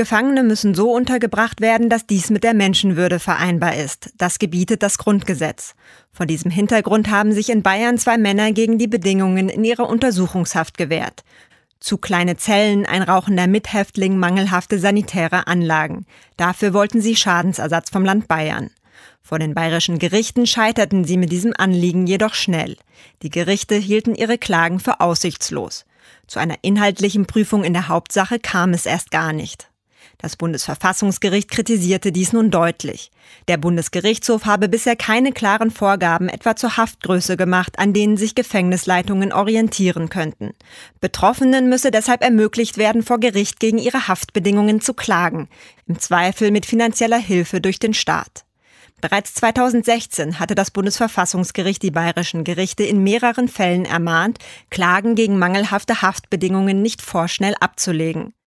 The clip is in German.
Gefangene müssen so untergebracht werden, dass dies mit der Menschenwürde vereinbar ist. Das gebietet das Grundgesetz. Vor diesem Hintergrund haben sich in Bayern 2 Männer gegen die Bedingungen in ihrer Untersuchungshaft gewehrt. Zu kleine Zellen, ein rauchender Mithäftling, mangelhafte sanitäre Anlagen. Dafür wollten sie Schadensersatz vom Land Bayern. Vor den bayerischen Gerichten scheiterten sie mit diesem Anliegen jedoch schnell. Die Gerichte hielten ihre Klagen für aussichtslos. Zu einer inhaltlichen Prüfung in der Hauptsache kam es erst gar nicht. Das Bundesverfassungsgericht kritisierte dies nun deutlich. Der Bundesgerichtshof habe bisher keine klaren Vorgaben etwa zur Haftgröße gemacht, an denen sich Gefängnisleitungen orientieren könnten. Betroffenen müsse deshalb ermöglicht werden, vor Gericht gegen ihre Haftbedingungen zu klagen, im Zweifel mit finanzieller Hilfe durch den Staat. Bereits 2016 hatte das Bundesverfassungsgericht die bayerischen Gerichte in mehreren Fällen ermahnt, Klagen gegen mangelhafte Haftbedingungen nicht vorschnell abzulegen.